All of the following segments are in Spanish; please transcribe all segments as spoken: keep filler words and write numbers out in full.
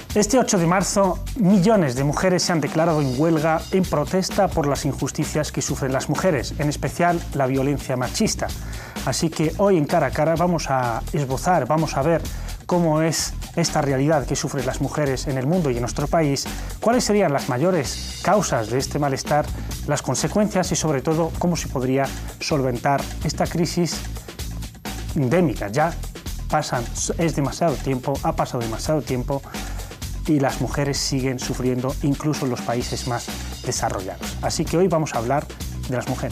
Este ocho de marzo, millones de mujeres se han declarado en huelga en protesta por las injusticias que sufren las mujeres, en especial la violencia machista. Así que hoy en Cara a Cara vamos a esbozar, vamos a ver cómo es esta realidad que sufren las mujeres en el mundo y en nuestro país, cuáles serían las mayores causas de este malestar, las consecuencias y sobre todo cómo se podría solventar esta crisis endémica. Ya pasan, es demasiado tiempo, ha pasado demasiado tiempo y las mujeres siguen sufriendo incluso en los países más desarrollados. Así que hoy vamos a hablar de las mujeres.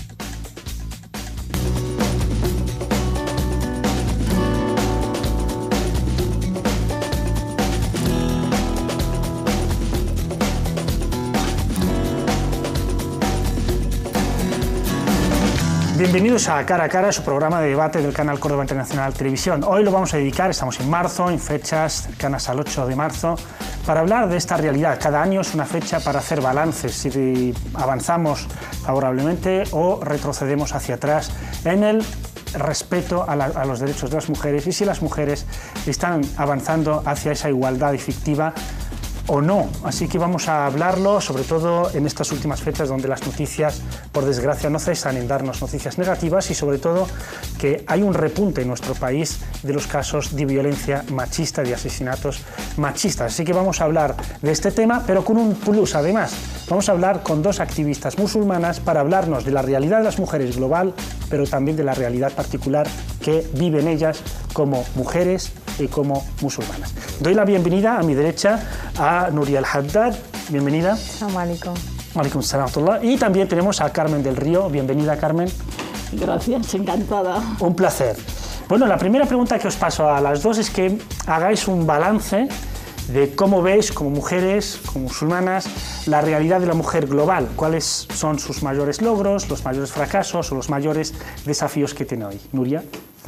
Bienvenidos a Cara a Cara, su programa de debate del canal Córdoba Internacional Televisión. Hoy lo vamos a dedicar, estamos en marzo, en fechas cercanas al ocho de marzo, para hablar de esta realidad. Cada año es una fecha para hacer balances, si avanzamos favorablemente o retrocedemos hacia atrás en el respeto a, la, a los derechos de las mujeres y si las mujeres están avanzando hacia esa igualdad efectiva o no. Así que vamos a hablarlo, sobre todo en estas últimas fechas donde las noticias, por desgracia, no cesan en darnos noticias negativas y sobre todo que hay un repunte en nuestro país de los casos de violencia machista, de asesinatos machistas. Así que vamos a hablar de este tema, pero con un plus además. Vamos a hablar con dos activistas musulmanas para hablarnos de la realidad de las mujeres global, pero también de la realidad particular que viven ellas como mujeres y como musulmanas. Doy la bienvenida a mi derecha a Nuria Al-Haddad. Bienvenida. Assalamu alaikum. Alaikum salam. Y también tenemos a Carmen del Río. Bienvenida, Carmen. Gracias, encantada. Un placer. Bueno, la primera pregunta que os paso a las dos es que hagáis un balance de cómo veis, como mujeres, como musulmanas, la realidad de la mujer global. ¿Cuáles son sus mayores logros, los mayores fracasos o los mayores desafíos que tiene hoy? Nuria.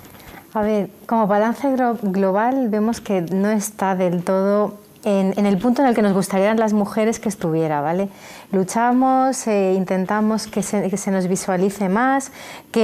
A ver, como balance global vemos que no está del todo en, en el punto en el que nos gustarían las mujeres que estuviera, ¿vale? Luchamos, eh, intentamos que se, que se nos visualice más,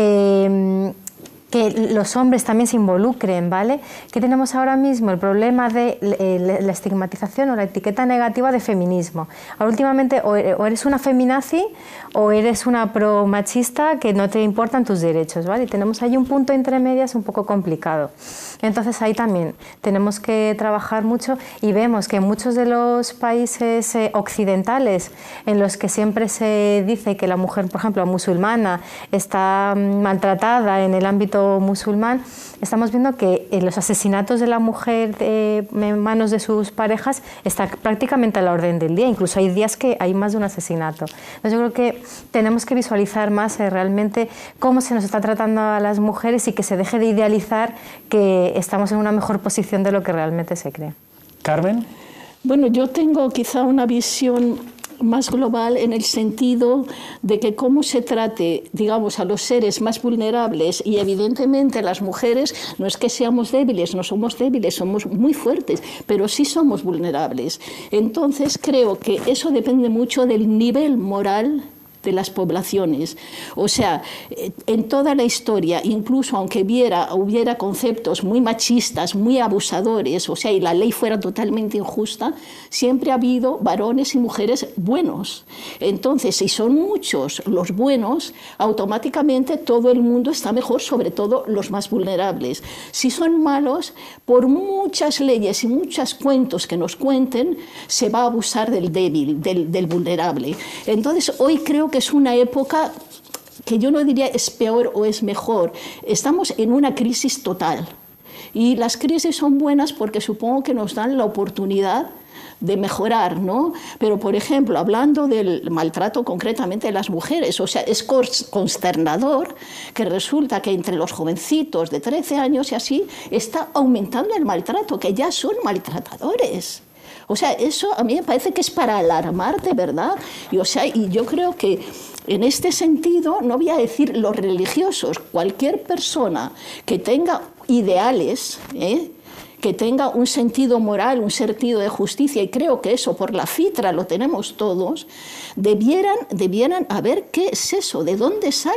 que... que los hombres también se involucren, ¿vale? ¿Qué tenemos ahora mismo? El problema de eh, la estigmatización o la etiqueta negativa de feminismo. Ahora, últimamente, o eres una feminazi o eres una pro-machista que no te importan tus derechos, ¿vale? Y tenemos ahí un punto entre medias un poco complicado. Entonces, ahí también tenemos que trabajar mucho y vemos que en muchos de los países eh, occidentales en los que siempre se dice que la mujer, por ejemplo, musulmana, está maltratada en el ámbito musulmán, estamos viendo que los asesinatos de la mujer eh, en manos de sus parejas está prácticamente a la orden del día. Incluso hay días que hay más de un asesinato. Entonces yo creo que tenemos que visualizar más eh, realmente cómo se nos está tratando a las mujeres y que se deje de idealizar que estamos en una mejor posición de lo que realmente se cree. Carmen. Bueno, yo tengo quizá una visión más global en el sentido de que cómo se trate, digamos, a los seres más vulnerables y evidentemente las mujeres no es que seamos débiles, no somos débiles, somos muy fuertes, pero sí somos vulnerables. Entonces creo que eso depende mucho del nivel moral de las poblaciones. O sea, en toda la historia, incluso aunque hubiera, hubiera conceptos muy machistas, muy abusadores, o sea, y la ley fuera totalmente injusta, siempre ha habido varones y mujeres buenos. Entonces, si son muchos los buenos, automáticamente todo el mundo está mejor, sobre todo los más vulnerables. Si son malos, por muchas leyes y muchos cuentos que nos cuenten, se va a abusar del débil, del, del vulnerable. Entonces, hoy creo que es una época que yo no diría es peor o es mejor. Estamos en una crisis total. Y las crisis son buenas porque supongo que nos dan la oportunidad de mejorar, ¿no? Pero, por ejemplo, hablando del maltrato concretamente de las mujeres, o sea, es consternador que resulta que entre los jovencitos de trece años y así está aumentando el maltrato, que ya son maltratadores. O sea, eso a mí me parece que es para alarmar de verdad. Y, o sea, y yo creo que en este sentido, no voy a decir los religiosos, cualquier persona que tenga ideales, ¿eh? que tenga un sentido moral, un sentido de justicia, y creo que eso por la fitra lo tenemos todos, debieran, debieran a ver qué es eso, de dónde sale.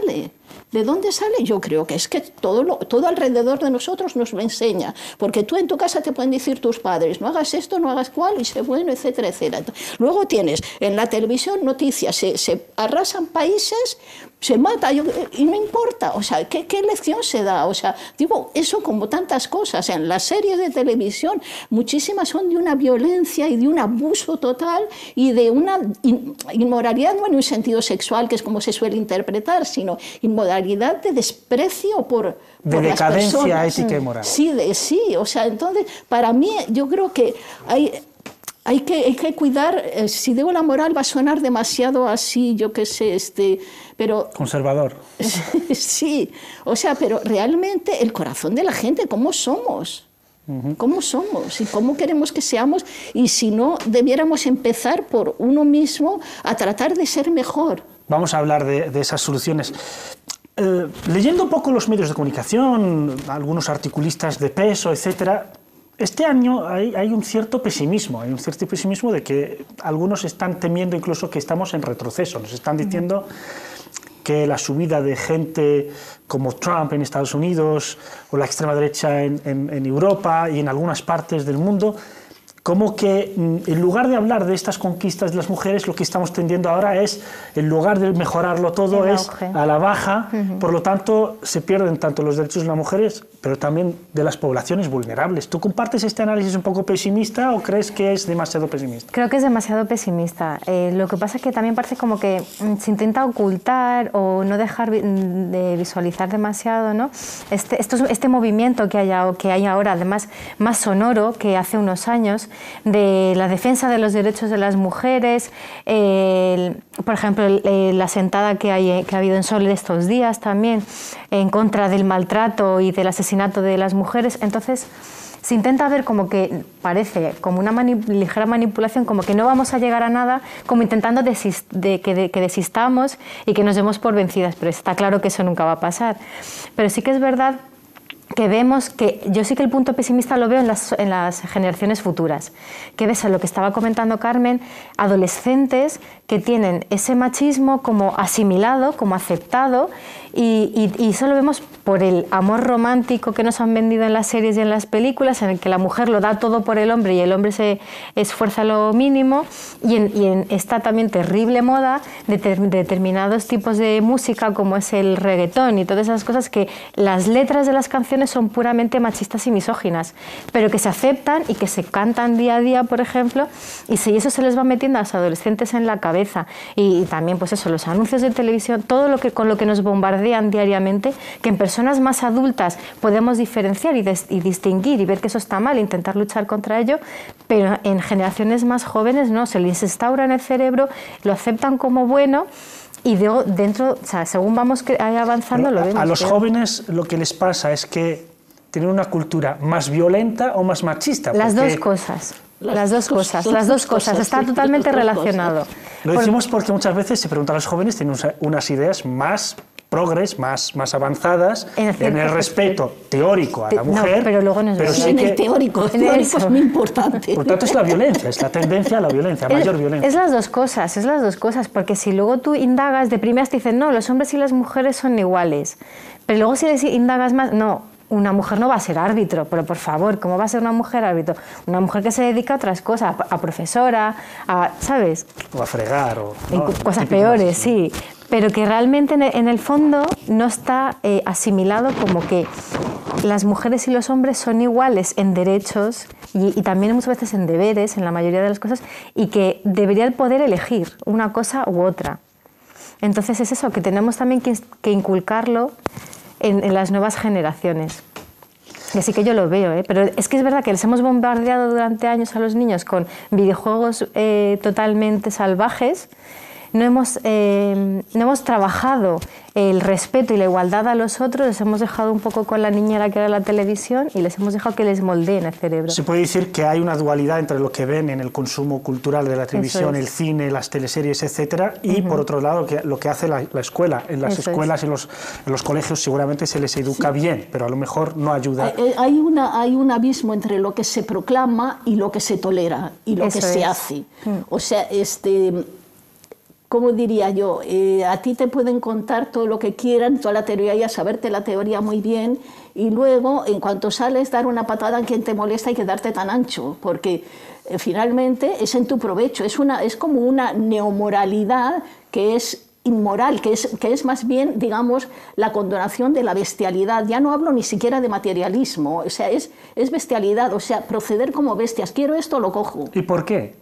¿De dónde sale? Yo creo que es que todo, lo, todo alrededor de nosotros nos lo enseña, porque tú en tu casa te pueden decir tus padres, no hagas esto, no hagas cual, y sé bueno, etcétera, etcétera. Luego tienes en la televisión noticias, se, se arrasan países, se mata, yo, y no importa, o sea, ¿qué, ¿qué lección se da? O sea, digo, eso como tantas cosas, en las series de televisión, muchísimas son de una violencia y de un abuso total y de una in, inmoralidad, no en un sentido sexual, que es como se suele interpretar, sino inmoralidad de desprecio por, de por decadencia las personas. ética y moral. Sí, de, sí, o sea, entonces, para mí, yo creo que hay... Hay que, hay que cuidar, eh, si digo la moral va a sonar demasiado así, yo qué sé, este, pero... Conservador. Sí, o sea, pero realmente el corazón de la gente, ¿cómo somos? Uh-huh. ¿Cómo somos? ¿Y cómo queremos que seamos? Y si no, debiéramos empezar por uno mismo a tratar de ser mejor. Vamos a hablar de, de esas soluciones. Eh, leyendo un poco los medios de comunicación, algunos articulistas de peso, etcétera, este año hay, hay un cierto pesimismo, hay un cierto pesimismo de que algunos están temiendo incluso que estamos en retroceso. Nos están diciendo que la subida de gente como Trump en Estados Unidos o la extrema derecha en, en, en Europa y en algunas partes del mundo, como que en lugar de hablar de estas conquistas de las mujeres, lo que estamos tendiendo ahora es, en lugar de mejorarlo todo, es a la baja. Uh-huh. Por lo tanto, se pierden tanto los derechos de las mujeres, pero también de las poblaciones vulnerables. ¿Tú compartes este análisis un poco pesimista o crees que es demasiado pesimista? Creo que es demasiado pesimista. Eh, lo que pasa es que también parece como que se intenta ocultar o no dejar de visualizar demasiado, ¿no? Este, esto, este movimiento que hay, que hay ahora, además más sonoro que hace unos años, de la defensa de los derechos de las mujeres, eh, por ejemplo, el, la sentada que, hay, que ha habido en Sol estos días también, en contra del maltrato y del asesinato de las mujeres. Entonces, se intenta ver como que parece como una manip ligera manipulación, como que no vamos a llegar a nada, como intentando desist de, que, de, que desistamos y que nos demos por vencidas, pero está claro que eso nunca va a pasar. Pero sí que es verdad que vemos que, yo sí que el punto pesimista lo veo en las, en las generaciones futuras, que ves a lo que estaba comentando Carmen, adolescentes que tienen ese machismo como asimilado, como aceptado, y, y, y eso lo vemos por el amor romántico que nos han vendido en las series y en las películas, en el que la mujer lo da todo por el hombre y el hombre se esfuerza lo mínimo, y en, y en esta también terrible moda de, ter, de determinados tipos de música como es el reggaetón y todas esas cosas que las letras de las canciones son puramente machistas y misóginas, pero que se aceptan y que se cantan día a día, por ejemplo, y si eso se les va metiendo a los adolescentes en la cabeza, y, y también pues eso, los anuncios de televisión, todo lo que con lo que nos bombardean diariamente, que en personas más adultas podemos diferenciar y, des, y distinguir y ver que eso está mal, intentar luchar contra ello, pero en generaciones más jóvenes no, se les instaura en el cerebro, lo aceptan como bueno. Y de, dentro, o sea, según vamos avanzando, pero lo vemos. A los creo. jóvenes lo que les pasa es que tienen una cultura más violenta o más machista. Las porque... dos cosas. Las, las dos cosas, las dos cosas, está totalmente relacionado. Lo decimos porque muchas veces se pregunta a los jóvenes, tienen unas ideas más progres, más, más avanzadas en el, en el respeto teórico a la mujer. No, pero luego no es pero sí en el teórico, el teórico es muy importante. Por tanto es la violencia, es la tendencia a la violencia, a mayor violencia. Es las dos cosas, es las dos cosas, porque si luego tú indagas, de primeras te dicen, no, los hombres y las mujeres son iguales, pero luego si les indagas más, no, una mujer no va a ser árbitro, pero por favor, ¿cómo va a ser una mujer árbitro? Una mujer que se dedica a otras cosas, a, a profesora, a, ¿sabes? O a fregar, o... ¿no? Cosas peores, sí. Pero que realmente en el, en el fondo no está eh, asimilado como que las mujeres y los hombres son iguales en derechos y, y también muchas veces en deberes, en la mayoría de las cosas, y que debería poder elegir una cosa u otra. Entonces es eso, que tenemos también que, que inculcarlo En, en las nuevas generaciones. Y así que yo lo veo, ¿eh? Pero es que es verdad que les hemos bombardeado durante años a los niños con videojuegos eh, totalmente salvajes. No hemos, eh, no hemos trabajado el respeto y la igualdad a los otros, les hemos dejado un poco con la niñera que era la televisión y les hemos dejado que les moldeen el cerebro. Se puede decir que hay una dualidad entre lo que ven en el consumo cultural de la televisión, es. el cine, las teleseries, etcétera, y uh-huh. por otro lado que, lo que hace la, la escuela. En las Eso escuelas, es. en, los, en los colegios seguramente se les educa sí. bien, pero a lo mejor no ayuda. Hay, hay, una, hay un abismo entre lo que se proclama y lo que se tolera y lo Eso que se es. hace. Uh-huh. O sea, este... ¿cómo diría yo? Eh, a ti te pueden contar todo lo que quieran, toda la teoría, ya saberte la teoría muy bien, y luego, en cuanto sales, dar una patada a quien te molesta y quedarte tan ancho, porque eh, finalmente es en tu provecho, es, una, es como una neomoralidad que es inmoral, que es, que es más bien, digamos, la condonación de la bestialidad. Ya no hablo ni siquiera de materialismo, o sea, es, es bestialidad, o sea, proceder como bestias. Quiero esto, lo cojo. ¿Y por qué?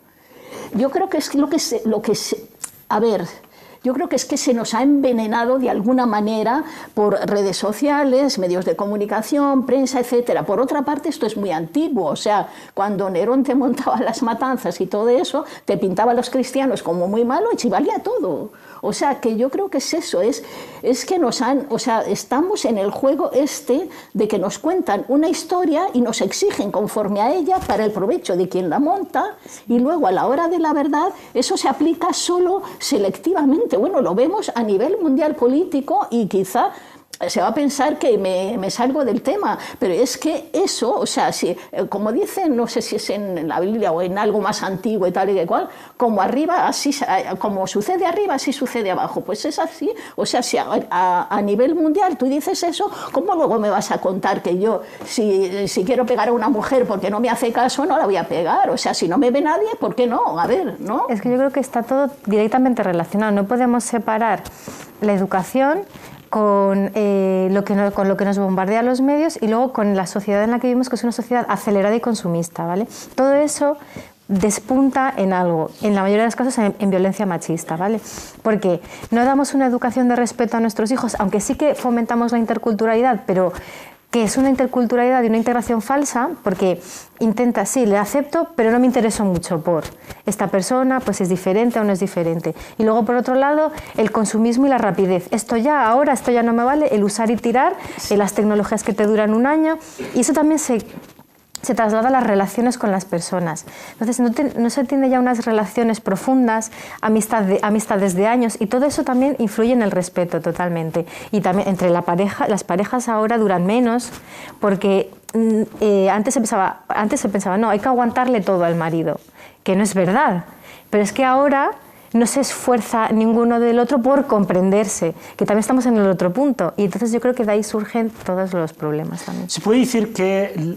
Yo creo que es lo que se... Lo que se a ver... Yo creo que es que se nos ha envenenado de alguna manera por redes sociales, medios de comunicación, prensa, etcétera. Por otra parte, esto es muy antiguo, o sea, cuando Nerón te montaba las matanzas y todo eso, te pintaba a los cristianos como muy malo y valía todo. O sea, que yo creo que es eso, es, es que nos han, o sea, estamos en el juego este de que nos cuentan una historia y nos exigen conforme a ella para el provecho de quien la monta, y luego a la hora de la verdad eso se aplica solo selectivamente. Bueno, lo vemos a nivel mundial político y quizá se va a pensar que me, me salgo del tema, pero es que eso, o sea, si, como dicen, no sé si es en la Biblia o en algo más antiguo y tal y que cual, como arriba, así, como sucede arriba, así sucede abajo, pues es así. O sea, si a, a, a nivel mundial tú dices eso, ¿cómo luego me vas a contar que yo, si, si quiero pegar a una mujer porque no me hace caso, no la voy a pegar? O sea, si no me ve nadie, ¿por qué no? A ver, ¿no? Es que yo creo que está todo directamente relacionado, no podemos separar la educación con, eh, lo que no, con lo que nos bombardea los medios y luego con la sociedad en la que vivimos, que es una sociedad acelerada y consumista, ¿vale? Todo eso despunta en algo, en la mayoría de los casos en, en violencia machista, ¿vale? Porque no damos una educación de respeto a nuestros hijos, aunque sí que fomentamos la interculturalidad, pero que es una interculturalidad y una integración falsa, porque intenta, sí, le acepto, pero no me intereso mucho por esta persona, pues es diferente o no es diferente. Y luego, por otro lado, el consumismo y la rapidez. Esto ya, ahora, esto ya no me vale, el usar y tirar, en las tecnologías que te duran un año, y eso también se... se traslada a las relaciones con las personas. Entonces, no, te, no se tiene ya unas relaciones profundas, amistad de, amistades de años, y todo eso también influye en el respeto totalmente. Y también entre la pareja, las parejas ahora duran menos, porque eh, antes, se pensaba, antes se pensaba, no, hay que aguantarle todo al marido, que no es verdad. Pero es que ahora no se esfuerza ninguno del otro por comprenderse, que también estamos en el otro punto. Y entonces yo creo que de ahí surgen todos los problemas también. Se puede decir que...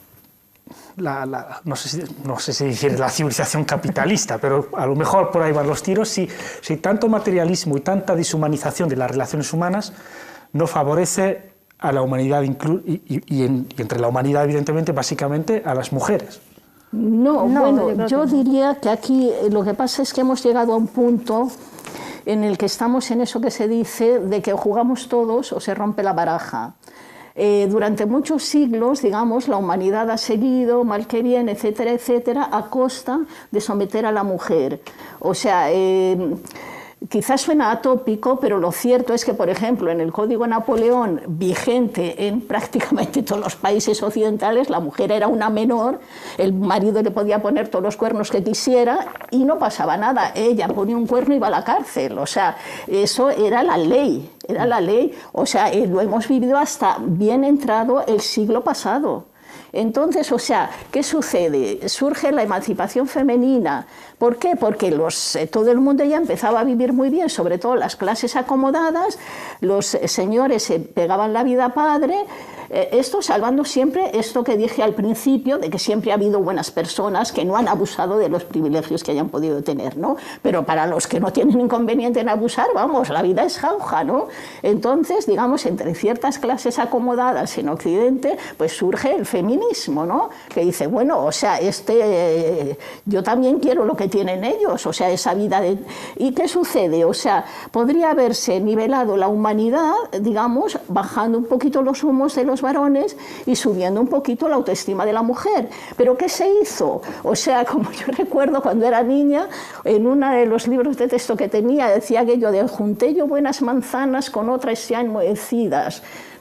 La, la, no, sé si, no sé si decir la civilización capitalista, pero a lo mejor por ahí van los tiros, si, si tanto materialismo y tanta deshumanización de las relaciones humanas no favorece a la humanidad y, y, y, en, y entre la humanidad, evidentemente, básicamente a las mujeres. No, no bueno, yo, yo que... diría que aquí lo que pasa es que hemos llegado a un punto en el que estamos en eso que se dice de que o jugamos todos o se rompe la baraja. Eh, durante muchos siglos, digamos, la humanidad ha seguido, mal que bien, etcétera, etcétera, a costa de someter a la mujer. O sea, eh, quizás suena atópico, pero lo cierto es que, por ejemplo, en el Código Napoleón, vigente en prácticamente todos los países occidentales, la mujer era una menor, el marido le podía poner todos los cuernos que quisiera y no pasaba nada. Ella ponía un cuerno y iba a la cárcel. O sea, eso era la ley, era la ley. O sea, eh, lo hemos vivido hasta bien entrado el siglo pasado. Entonces, o sea, ¿qué sucede? Surge la emancipación femenina. ¿Por qué? Porque los, eh, todo el mundo ya empezaba a vivir muy bien, sobre todo las clases acomodadas, los eh, señores se pegaban la vida padre, eh, esto salvando siempre esto que dije al principio, de que siempre ha habido buenas personas que no han abusado de los privilegios que hayan podido tener, ¿no? Pero para los que no tienen inconveniente en abusar, vamos, la vida es jauja, ¿no? Entonces, digamos, entre ciertas clases acomodadas en Occidente, pues surge el feminismo, ¿no? Que dice, bueno, o sea, este, eh, yo también quiero lo que tienen ellos, o sea, esa vida de... ¿Y qué sucede? O sea, podría haberse nivelado la humanidad, digamos, bajando un poquito los humos de los varones y subiendo un poquito la autoestima de la mujer. ¿Pero qué se hizo? O sea, como yo recuerdo cuando era niña, en uno de los libros de texto que tenía, decía aquello de junté yo buenas manzanas con otras ya enmohecidas.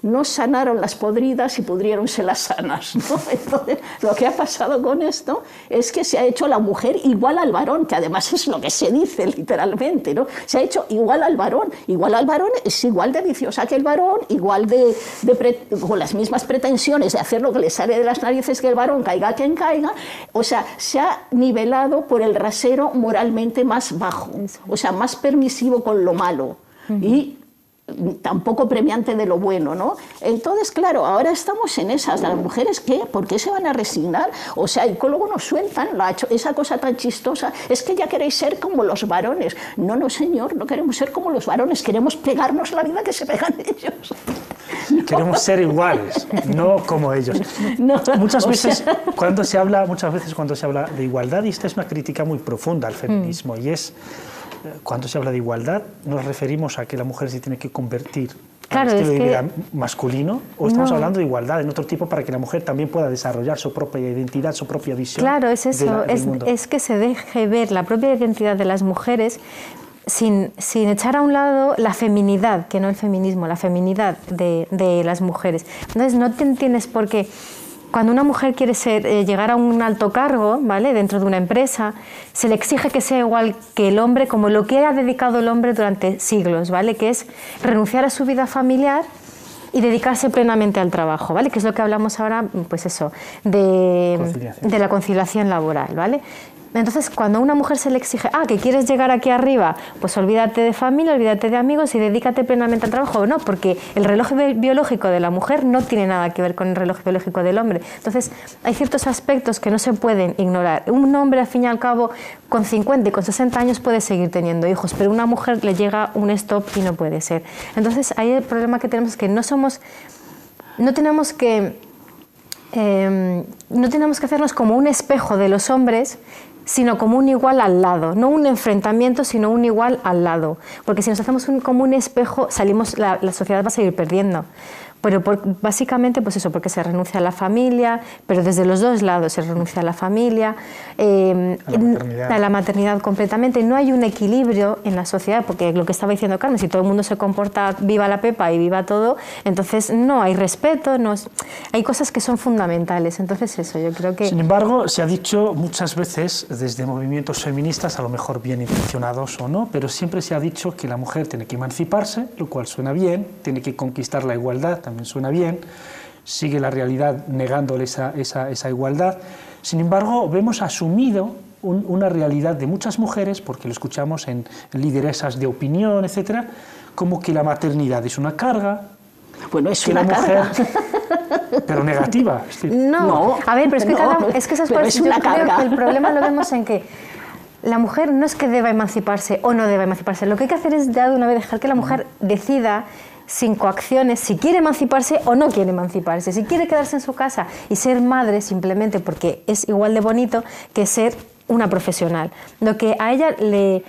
no sanaron las podridas y pudriéronse las sanas, ¿no? Entonces, lo que ha pasado con esto es que se ha hecho la mujer igual al varón, que además es lo que se dice literalmente, ¿no? Se ha hecho igual al varón, igual al varón es igual de viciosa que el varón, igual de, de pre, con las mismas pretensiones de hacer lo que le sale de las narices que el varón, caiga quien caiga, o sea, se ha nivelado por el rasero moralmente más bajo, o sea, más permisivo con lo malo. Uh-huh. Y tampoco premiante de lo bueno, ¿no? Entonces, claro, ahora estamos en esas. ¿Las mujeres qué? ¿Por qué se van a resignar? O sea, y luego nos sueltan la, esa cosa tan chistosa. Es que ya queréis ser como los varones. No, no, señor, no queremos ser como los varones. Queremos pegarnos la vida que se pegan ellos. No. Queremos ser iguales, no como ellos. No, muchas veces, sea... cuando se habla, muchas veces cuando se habla de igualdad, y esta es una crítica muy profunda al feminismo, mm. y es... Cuando se habla de igualdad, nos referimos a que la mujer se tiene que convertir claro, al estilo es de vida que... masculino, o estamos no. hablando de igualdad en otro tipo para que la mujer también pueda desarrollar su propia identidad, su propia visión. Claro, es eso, de la, es, es que se deje ver la propia identidad de las mujeres sin, sin echar a un lado la feminidad, que no el feminismo, la feminidad de, de las mujeres. Entonces no te tienes por qué... Cuando una mujer quiere ser, eh, llegar a un alto cargo, ¿vale?, dentro de una empresa, se le exige que sea igual que el hombre, como lo que ha dedicado el hombre durante siglos, ¿vale?, que es renunciar a su vida familiar y dedicarse plenamente al trabajo, ¿vale?, que es lo que hablamos ahora, pues eso, de, de la conciliación laboral, ¿vale? Entonces, cuando a una mujer se le exige, ah, que quieres llegar aquí arriba, pues olvídate de familia, olvídate de amigos y dedícate plenamente al trabajo. No, porque el reloj biológico de la mujer no tiene nada que ver con el reloj biológico del hombre. Entonces, hay ciertos aspectos que no se pueden ignorar. Un hombre, al fin y al cabo, con cincuenta y con sesenta años puede seguir teniendo hijos, pero a una mujer le llega un stop y no puede ser. Entonces, ahí el problema que tenemos es que no somos, no tenemos que, eh, no tenemos que hacernos como un espejo de los hombres, sino como un igual al lado, no un enfrentamiento, sino un igual al lado, porque si nos hacemos un, como un espejo, salimos, la, la sociedad va a seguir perdiendo. Pero por, básicamente, pues eso, porque se renuncia a la familia, pero desde los dos lados se renuncia a la familia, eh, a, la maternidad. a la maternidad completamente. No hay un equilibrio en la sociedad, porque lo que estaba diciendo Carmen, si todo el mundo se comporta viva la pepa y viva todo, entonces no hay respeto, no es, hay cosas que son fundamentales. Entonces eso, yo creo que... Sin embargo, se ha dicho muchas veces desde movimientos feministas, a lo mejor bien intencionados o no, pero siempre se ha dicho que la mujer tiene que emanciparse, lo cual suena bien, tiene que conquistar la igualdad, también suena bien, sigue la realidad negándole esa, esa, esa igualdad. Sin embargo, vemos asumido un, una realidad de muchas mujeres, porque lo escuchamos en, en lideresas de opinión, etcétera, como que la maternidad es una carga. Bueno, es que una la mujer, carga. Pero negativa. Es decir, no, no, a ver, pero es que, no, cada, es que esas pero es una yo carga. creo que el problema lo vemos en que la mujer no es que deba emanciparse o no deba emanciparse. Lo que hay que hacer es ya de una vez dejar que la mujer decida sin coacciones si quiere emanciparse o no quiere emanciparse, si quiere quedarse en su casa y ser madre simplemente porque es igual de bonito que ser una profesional. Lo que a ella le...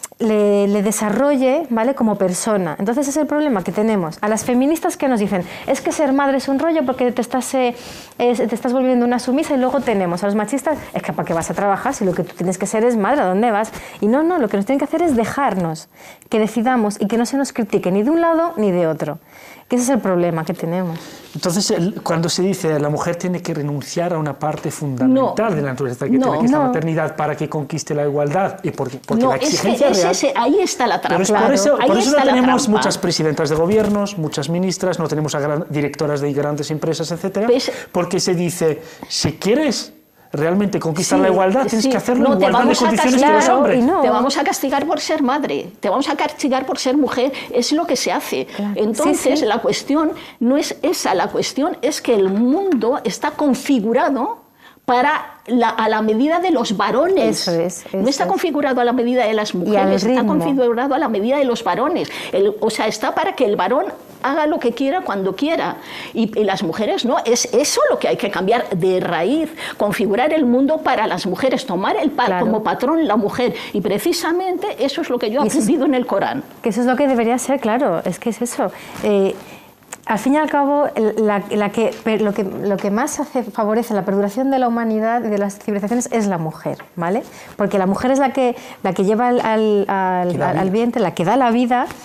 Le, le desarrolle, ¿vale?, como persona. Entonces es el problema que tenemos. A las feministas que nos dicen, es que ser madre es un rollo porque te estás, eh, es, te estás volviendo una sumisa, y luego tenemos a los machistas, es que ¿para qué vas a trabajar si lo que tú tienes que ser es madre? ¿A dónde vas? Y no, no, lo que nos tienen que hacer es dejarnos, que decidamos y que no se nos critique ni de un lado ni de otro. Que ese es el problema que tenemos. Entonces, el, cuando se dice la mujer tiene que renunciar a una parte fundamental no, de la naturaleza que, no, tiene, que es no. la maternidad para que conquiste la igualdad, y porque, porque no, la exigencia es que, real... Es ese, ahí está la trampa. Pero es por claro, eso, por ahí eso está no tenemos trampa. muchas presidentas de gobiernos, muchas ministras, no tenemos a gran, directoras de grandes empresas, etcétera, pues, porque se dice, si quieres realmente conquistar sí, la igualdad, tienes sí. que hacerlo no, en igualdad de condiciones castigar, que los hombres. No. Te vamos a castigar por ser madre, te vamos a castigar por ser mujer, es lo que se hace. Claro. Entonces, sí, sí. la cuestión no es esa, la cuestión es que el mundo está configurado para la, a la medida de los varones. Eso es, eso no está es. configurado a la medida de las mujeres, está configurado a la medida de los varones. El, o sea, está para que el varón haga lo que quiera cuando quiera. Y, y las mujeres no, es eso lo que hay que cambiar de raíz, configurar el mundo para las mujeres, tomar el pa claro. como patrón la mujer. Y precisamente eso es lo que yo he aprendido en el Corán. Que eso es lo que debería ser, claro, es que es eso. Eh, Al fin y al cabo, la, la que, lo, que, lo que más hace, favorece la perduración de la humanidad y de las civilizaciones es la mujer, ¿vale? Porque la mujer es la que, la que lleva al, al, al, al vientre, la que da la vida,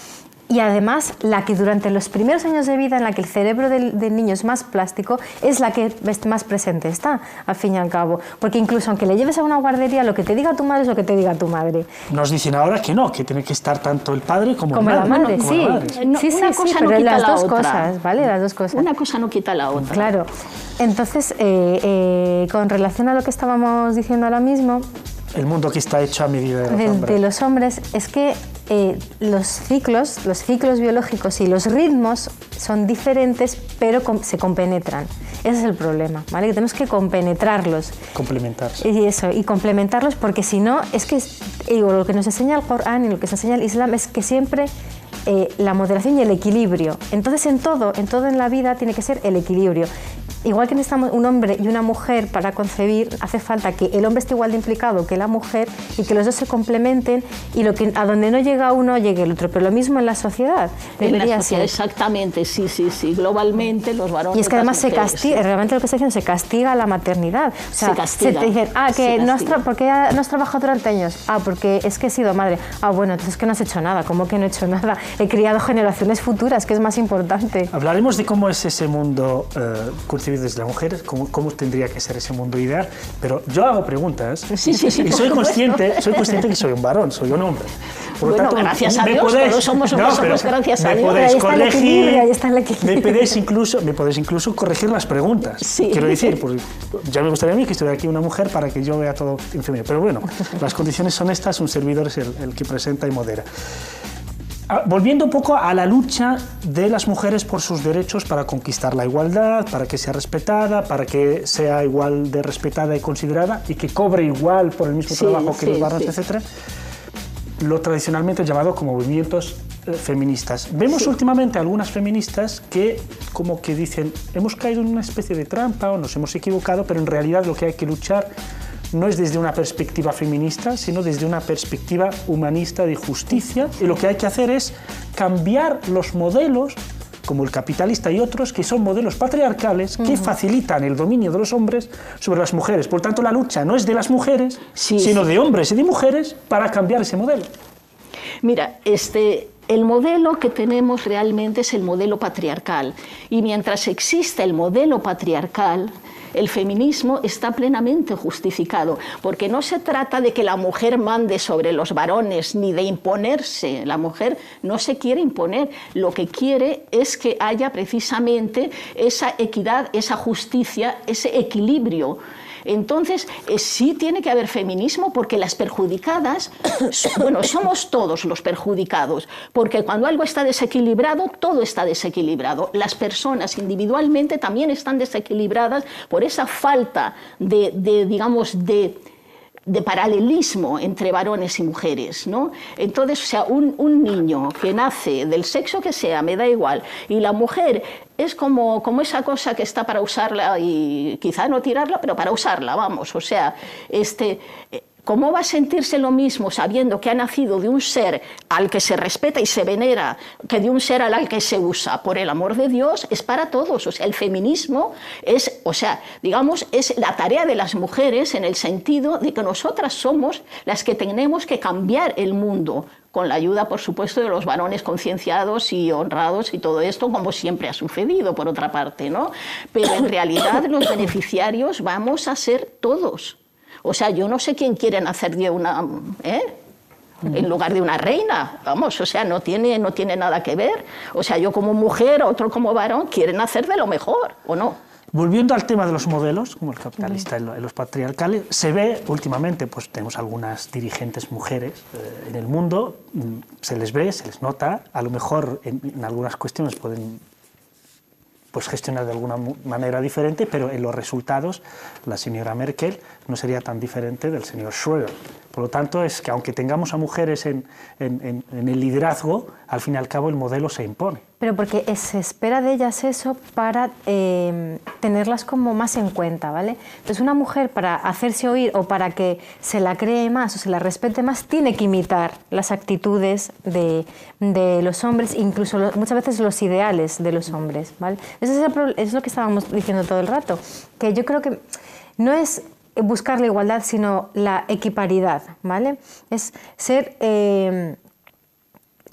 y además la que durante los primeros años de vida en la que el cerebro del, del niño es más plástico es la que más presente está, al fin y al cabo. Porque incluso aunque le lleves a una guardería, lo que te diga tu madre es lo que te diga tu madre. Nos dicen ahora que no, que tiene que estar tanto el padre como, como el la madre. Como sí, la madre. No, sí, sí, una sí, cosa pero no quita las la dos otra. cosas, ¿vale? Las dos cosas. Una cosa no quita la otra. Claro. Entonces, eh, eh, con relación a lo que estábamos diciendo ahora mismo, el mundo que está hecho a medida de los de, hombres. de los hombres, es que eh, los ciclos, los ciclos biológicos y los ritmos son diferentes, pero com se compenetran. Ese es el problema, ¿vale? Que tenemos que compenetrarlos. Complementarse. Y eso, y complementarlos, porque si no, es que y lo que nos enseña el Corán y lo que nos enseña el Islam es que siempre eh, la moderación y el equilibrio. Entonces, en todo, en todo en la vida tiene que ser el equilibrio. Igual que necesitamos un hombre y una mujer para concebir, hace falta que el hombre esté igual de implicado que la mujer y que los dos se complementen y lo que, a donde no llega uno llegue el otro. Pero lo mismo en la sociedad. En la sociedad, exactamente, sí, sí, sí. Globalmente los varones. Y es que además se mujeres, castiga, sí. realmente lo que está diciendo, se castiga la maternidad. O sea, se castiga. Se te dicen, ah, que no has, castiga. ¿por qué no has trabajado durante años? Ah, porque es que he sido madre. Ah, bueno, entonces es que no has hecho nada. ¿Cómo que no he hecho nada? He criado generaciones futuras, que es más importante. Hablaremos de cómo es ese mundo eh, concebido desde las mujeres, cómo, cómo tendría que ser ese mundo ideal, pero yo hago preguntas sí, sí, sí, y soy consciente, soy consciente que soy un varón, soy un hombre. Por bueno, lo tanto, gracias a me Dios, podéis, todos somos no, unos pero ojos, gracias a me Dios. podéis Ahí está el corregir, equilibrio, ahí está el equilibrio. me podéis incluso, me podéis incluso corregir las preguntas. Sí. Quiero decir, pues, ya me gustaría a mí que estuviera aquí una mujer para que yo vea todo en femenino, pero bueno, las condiciones son estas, un servidor es el, el que presenta y modera. Volviendo un poco a la lucha de las mujeres por sus derechos para conquistar la igualdad, para que sea respetada, para que sea igual de respetada y considerada y que cobre igual por el mismo sí, trabajo que sí, los varones, sí. etcétera. Lo tradicionalmente llamado como movimientos eh, feministas. Vemos Sí. últimamente algunas feministas que como que dicen hemos caído en una especie de trampa o nos hemos equivocado, pero en realidad lo que hay que luchar no es desde una perspectiva feminista, sino desde una perspectiva humanista de justicia. Y lo que hay que hacer es cambiar los modelos, como el capitalista y otros, que son modelos patriarcales que uh-huh. facilitan el dominio de los hombres sobre las mujeres. Por tanto, la lucha no es de las mujeres, sí, sino sí. de hombres y de mujeres para cambiar ese modelo. Mira, este... el modelo que tenemos realmente es el modelo patriarcal. Y mientras exista el modelo patriarcal, el feminismo está plenamente justificado, porque no se trata de que la mujer mande sobre los varones ni de imponerse. La mujer no se quiere imponer, lo que quiere es que haya precisamente esa equidad, esa justicia, ese equilibrio. Entonces, eh, sí tiene que haber feminismo porque las perjudicadas, bueno, somos todos los perjudicados, porque cuando algo está desequilibrado, todo está desequilibrado. Las personas individualmente también están desequilibradas por esa falta de, de digamos, de... de paralelismo entre varones y mujeres, ¿no? Entonces, o sea, un, un niño que nace del sexo que sea, me da igual, y la mujer es como, como esa cosa que está para usarla y quizá no tirarla, pero para usarla, vamos, o sea, este... ¿Cómo va a sentirse lo mismo sabiendo que ha nacido de un ser al que se respeta y se venera que de un ser al que se usa? Por el amor de Dios, es para todos. O sea, el feminismo es, o sea, digamos, es la tarea de las mujeres en el sentido de que nosotras somos las que tenemos que cambiar el mundo, con la ayuda, por supuesto, de los varones concienciados y honrados y todo esto, como siempre ha sucedido, por otra parte, ¿no? Pero en realidad los beneficiarios vamos a ser todos. O sea, yo no sé quién quiere nacer de una, ¿eh? en lugar de una reina, vamos, o sea, no tiene, no tiene nada que ver. O sea, yo como mujer, otro como varón, quieren hacer de lo mejor, ¿o no? Volviendo al tema de los modelos, como el capitalista y los patriarcales, se ve últimamente, pues tenemos algunas dirigentes mujeres eh, en el mundo, se les ve, se les nota, a lo mejor en, en algunas cuestiones pueden pues gestionar de alguna manera diferente, pero en los resultados la señora Merkel no sería tan diferente del señor Schröder. Por lo tanto, es que aunque tengamos a mujeres en, en, en, en el liderazgo, al fin y al cabo el modelo se impone. Pero porque se espera de ellas eso para eh, tenerlas como más en cuenta, ¿vale? Entonces una mujer para hacerse oír o para que se la cree más o se la respete más, tiene que imitar las actitudes de, de los hombres, incluso lo, muchas veces los ideales de los hombres, ¿vale? Eso es, el, es lo que estábamos diciendo todo el rato, que yo creo que no es buscar la igualdad, sino la equiparidad, ¿vale? Es ser... Eh,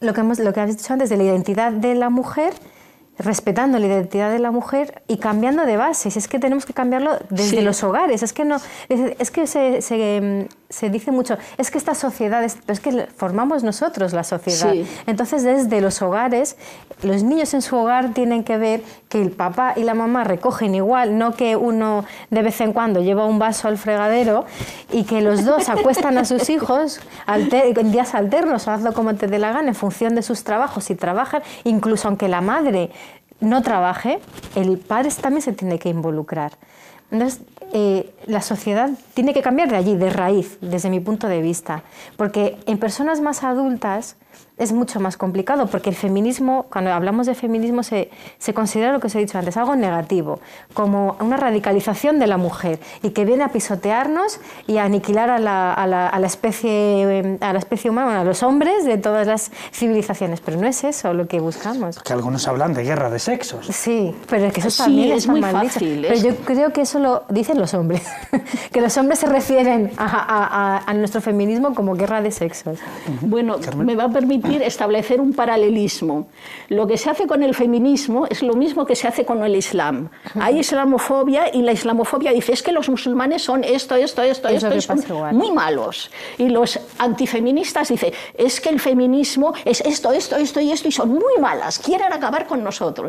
lo que, hemos, lo que habéis dicho antes de la identidad de la mujer, respetando la identidad de la mujer y cambiando de bases. Es que tenemos que cambiarlo desde sí. los hogares. Es que, no, es, es que se, se, se dice mucho, es que esta sociedad, es, es que formamos nosotros la sociedad. Sí. Entonces, desde los hogares, los niños en su hogar tienen que ver que el papá y la mamá recogen igual, no que uno de vez en cuando lleva un vaso al fregadero y que los dos acuestan a sus hijos alter, en días alternos, o hazlo como te dé la gana, en función de sus trabajos. Si trabajan, incluso aunque la madre no trabaje, el padre también se tiene que involucrar. Entonces, eh, la sociedad tiene que cambiar de allí, de raíz, desde mi punto de vista. Porque en personas más adultas es mucho más complicado, porque el feminismo, cuando hablamos de feminismo, se, se considera lo que os he dicho antes, algo negativo, como una radicalización de la mujer, y que viene a pisotearnos y a aniquilar a la, a la, a la, especie, a la especie humana, a los hombres de todas las civilizaciones. Pero no es eso lo que buscamos. Que algunos hablan de guerra de sexos. Sí, pero es que eso también sí, es muy mal fácil. Dicho. Pero yo creo que eso lo dicen los hombres, que los hombres se refieren a, a, a, a nuestro feminismo como guerra de sexos. Bueno, Carmen, me va a permitir establecer un paralelismo. Lo que se hace con el feminismo es lo mismo que se hace con el Islam. Hay islamofobia y la islamofobia dice es que los musulmanes son esto, esto, esto, esto, y son muy malos. Y los antifeministas dicen es que el feminismo es esto, esto, esto y esto y son muy malas, quieren acabar con nosotros.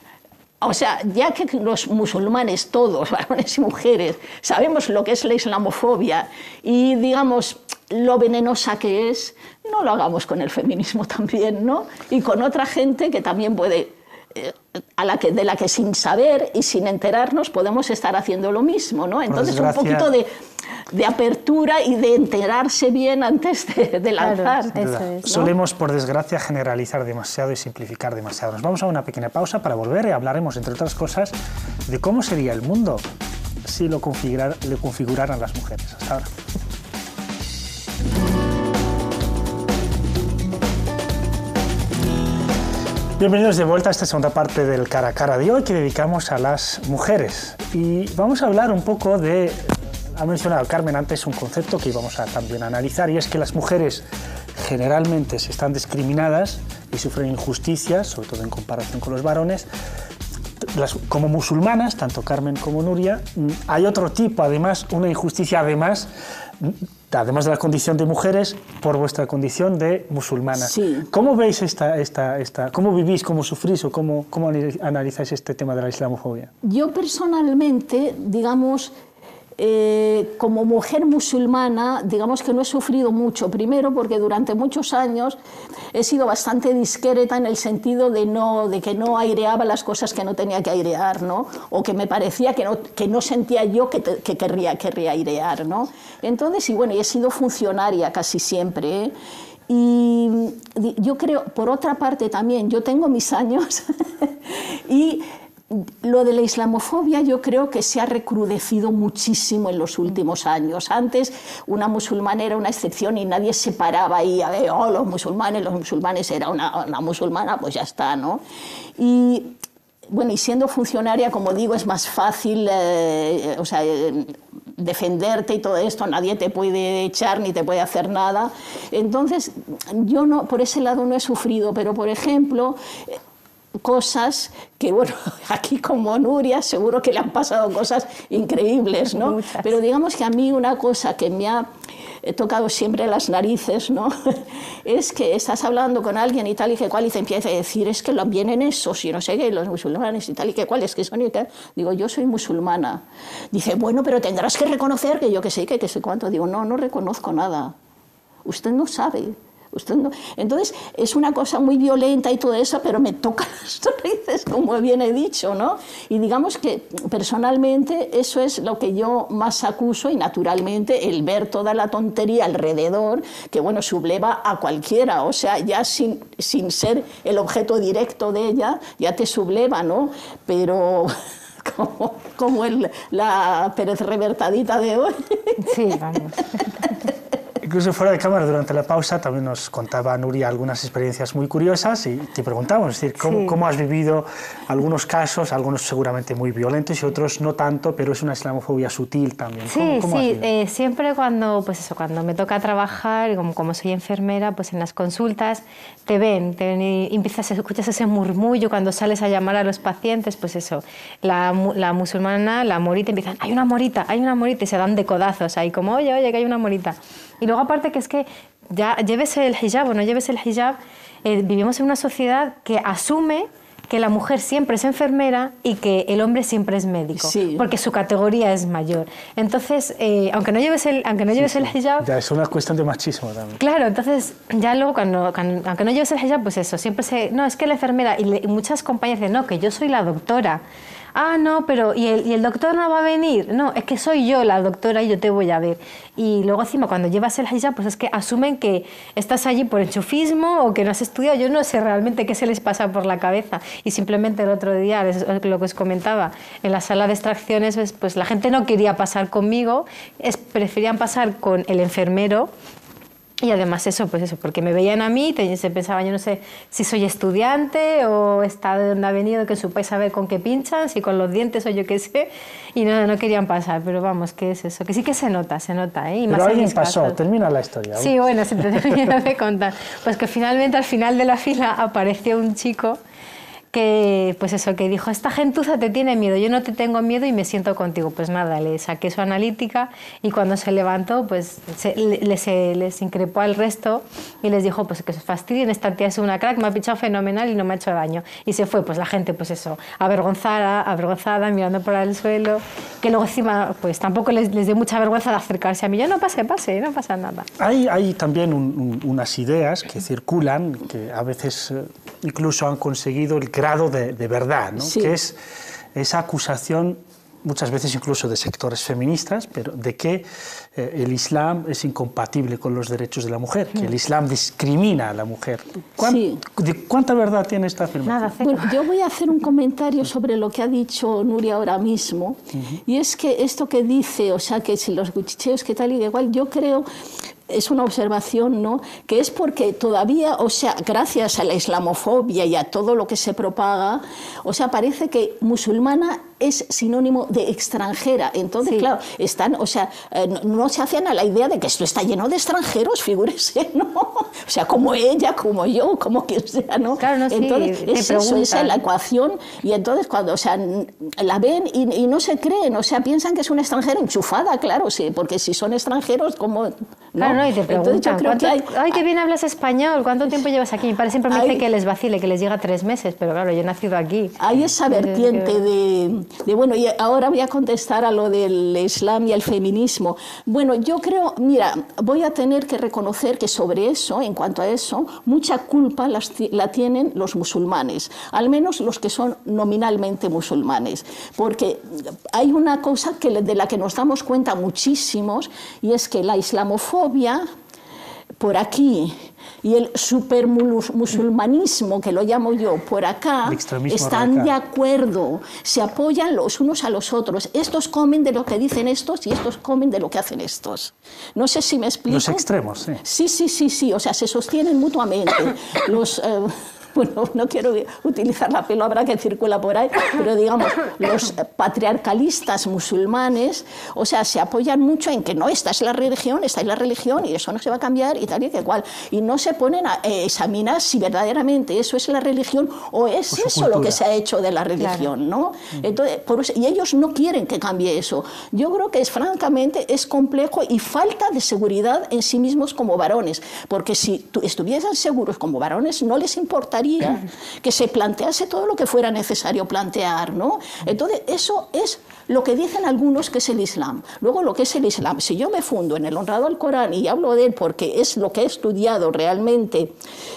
O sea, ya que los musulmanes, todos, varones y mujeres, sabemos lo que es la islamofobia y, digamos, lo venenosa que es, no lo hagamos con el feminismo también, ¿no? Y con otra gente que también puede, eh, a la que, de la que sin saber y sin enterarnos podemos estar haciendo lo mismo, ¿no? Entonces, un poquito de, de apertura y de enterarse bien antes de, de lanzar. Claro, eso es, ¿no? Solemos, por desgracia, generalizar demasiado y simplificar demasiado. Nos vamos a una pequeña pausa para volver y hablaremos, entre otras cosas, de cómo sería el mundo si lo configurar, le configuraran las mujeres. Hasta ahora. Bienvenidos de vuelta a esta segunda parte del Cara a Cara de hoy que dedicamos a las mujeres. Y vamos a hablar un poco de, ha mencionado Carmen antes un concepto que íbamos a también analizar, y es que las mujeres generalmente se están discriminadas y sufren injusticias, sobre todo en comparación con los varones. Las, como musulmanas, tanto Carmen como Nuria, hay otro tipo, además, una injusticia además, además de la condición de mujeres, por vuestra condición de musulmanas. Sí. ¿Cómo veis esta, esta, esta, cómo vivís, cómo sufrís o cómo, cómo analizáis este tema de la islamofobia? Yo personalmente, digamos, Eh, como mujer musulmana, digamos que no he sufrido mucho. Primero porque durante muchos años he sido bastante discreta en el sentido de, no, de que no aireaba las cosas que no tenía que airear, ¿no? O que me parecía que no, que no sentía yo que, te, que querría, querría airear, ¿no? Entonces, y bueno, y he sido funcionaria casi siempre, ¿eh? Y yo creo, por otra parte también, yo tengo mis años y lo de la islamofobia yo creo que se ha recrudecido muchísimo en los últimos años. Antes una musulmana era una excepción y nadie se paraba ahí a ver, oh, los musulmanes, los musulmanes, era una, una musulmana, pues ya está, ¿no? Y bueno, y siendo funcionaria, como digo, es más fácil, eh, o sea, eh, defenderte y todo esto, nadie te puede echar ni te puede hacer nada. Entonces, yo no, por ese lado no he sufrido, pero por ejemplo, cosas que, bueno, aquí como Nuria seguro que le han pasado cosas increíbles, ¿no? Muchas. Pero digamos que a mí una cosa que me ha tocado siempre las narices, ¿no? Es que estás hablando con alguien y tal y que cual y te empieza a decir es que lo vienen esos y no sé qué, los musulmanes y tal y que cual, es que son y que... Digo, yo soy musulmana. Dice, bueno, pero tendrás que reconocer que yo que sé, que, que sé cuánto. Digo, no, no reconozco nada. Usted no sabe. Usted no. Entonces, es una cosa muy violenta y todo eso, pero me toca las narices, como bien he dicho, ¿no? Y digamos que personalmente eso es lo que yo más acuso y naturalmente el ver toda la tontería alrededor, que bueno, subleva a cualquiera, o sea, ya sin, sin ser el objeto directo de ella, ya te subleva, ¿no? Pero... como, como el, la Pérez Revertadita de hoy. Sí, vamos. Incluso fuera de cámara, durante la pausa, también nos contaba Nuria algunas experiencias muy curiosas y te preguntamos, es decir, ¿cómo, sí. ¿cómo has vivido algunos casos, algunos seguramente muy violentos y otros no tanto, pero es una islamofobia sutil también? Sí, ¿Cómo, cómo sí, eh, siempre cuando, pues eso, cuando me toca trabajar, como, como soy enfermera, pues en las consultas te ven, te ven y empiezas, escuchas ese murmullo cuando sales a llamar a los pacientes, pues eso, la, la musulmana, la morita, empiezan, hay una morita, hay una morita, y se dan de codazos ahí, como, oye, oye, que hay una morita. Y luego aparte que es que ya lleves el hijab o no lleves el hijab, eh, vivimos en una sociedad que asume que la mujer siempre es enfermera y que el hombre siempre es médico, sí. porque su categoría es mayor. Entonces, eh, aunque no lleves el, aunque no lleves sí, sí. el hijab... Ya, es una cuestión de machismo también. Claro, entonces, ya luego, cuando, cuando, aunque no lleves el hijab, pues eso, siempre se... No, es que la enfermera... Y, le, y muchas compañeras dicen, no, que yo soy la doctora. Ah, no, pero ¿y el, ¿y el doctor no va a venir? No, es que soy yo la doctora y yo te voy a ver. Y luego encima cuando llevas el hijab, pues es que asumen que estás allí por enchufismo o que no has estudiado. Yo no sé realmente qué se les pasa por la cabeza. Y simplemente el otro día, lo que os comentaba, en la sala de extracciones, pues, pues la gente no quería pasar conmigo, es, preferían pasar con el enfermero. Y además eso, pues eso, porque me veían a mí, se pensaban, yo no sé si soy estudiante o está de dónde ha venido, que supáis saber con qué pinchan, si con los dientes o yo qué sé, y no, no querían pasar, pero vamos, ¿qué es eso? Que sí que se nota, se nota, ¿eh? Y pero más alguien pasó, casos. Termina la historia. Sí, bueno, se te termina de contar. Pues que finalmente al final de la fila apareció un chico que, pues eso, que dijo, esta gentuza te tiene miedo, yo no te tengo miedo y me siento contigo. Pues nada, le saqué su analítica y cuando se levantó, pues se, les, les increpó al resto y les dijo, pues que se fastidien, esta tía es una crack, me ha pichado fenomenal y no me ha hecho daño. Y se fue, pues la gente, pues eso, avergonzada, avergonzada, mirando por el suelo, que luego encima, pues tampoco les, les dio mucha vergüenza de acercarse a mí. Yo no pase, pase, no pasa nada. Hay, hay también un, un, unas ideas que circulan, que a veces eh, incluso han conseguido el grado de, de verdad, ¿no? Sí. Que es esa acusación, muchas veces incluso de sectores feministas, pero de que eh, el Islam es incompatible con los derechos de la mujer, que el Islam discrimina a la mujer. ¿Cuán, sí. ¿De cuánta verdad tiene esta afirmación? Nada, bueno, yo voy a hacer un comentario sobre lo que ha dicho Nuria ahora mismo, uh-huh. y es que esto que dice, o sea, que si los cuchicheos, que tal y que igual, yo creo... Es una observación, ¿no?, que es porque todavía, o sea, gracias a la islamofobia y a todo lo que se propaga, o sea, parece que musulmana es sinónimo de extranjera. Entonces, sí. claro, están, o sea, eh, no, no se hacen a la idea de que esto está lleno de extranjeros, figúrese, ¿no? O sea, como ella, como yo, como quien sea, ¿no? Claro, no, entonces, sí, es eso, esa es la ecuación, y entonces cuando, o sea, la ven y, y no se creen, o sea, piensan que es una extranjera enchufada, claro, sí, porque si son extranjeros, como... ¿no? Claro, no, y te preguntan, ¿cuánto, hay, ay, qué bien hablas español, ¿cuánto tiempo llevas aquí? Mi padre siempre me hay, dice que les vacile, que les llega tres meses, pero claro, yo he nacido aquí. Hay esa vertiente de, de, bueno, y ahora voy a contestar a lo del Islam y el feminismo. Bueno, yo creo, mira, voy a tener que reconocer que sobre eso, en cuanto a eso, mucha culpa las, la tienen los musulmanes, al menos los que son nominalmente musulmanes, porque hay una cosa que, de la que nos damos cuenta muchísimos, y es que la islamofobia por aquí y el supermusulmanismo, que lo llamo yo, por acá, están de acuerdo, se apoyan los unos a los otros. Estos comen de lo que dicen estos y estos comen de lo que hacen estos. No sé si me explico. Los extremos, sí. Sí, sí, sí, sí, o sea, se sostienen mutuamente. Los... Eh, bueno, no quiero utilizar la palabra que circula por ahí, pero digamos, los patriarcalistas musulmanes, o sea, se apoyan mucho en que no, esta es la religión, esta es la religión y eso no se va a cambiar y tal y que cual. Y no se ponen a eh, examinar si verdaderamente eso es la religión o es o eso cultura. Lo que se ha hecho de la religión, claro. ¿no? Entonces, por eso, y ellos no quieren que cambie eso. Yo creo que es, francamente, es complejo y falta de seguridad en sí mismos como varones, porque si estuviesen seguros como varones, no les importaría que se plantease todo lo que fuera necesario plantear, ¿no? Entonces, eso es lo que dicen algunos que es el Islam. Luego, lo que es el Islam, si yo me fundo en el honrado al Corán y hablo de él porque es lo que he estudiado realmente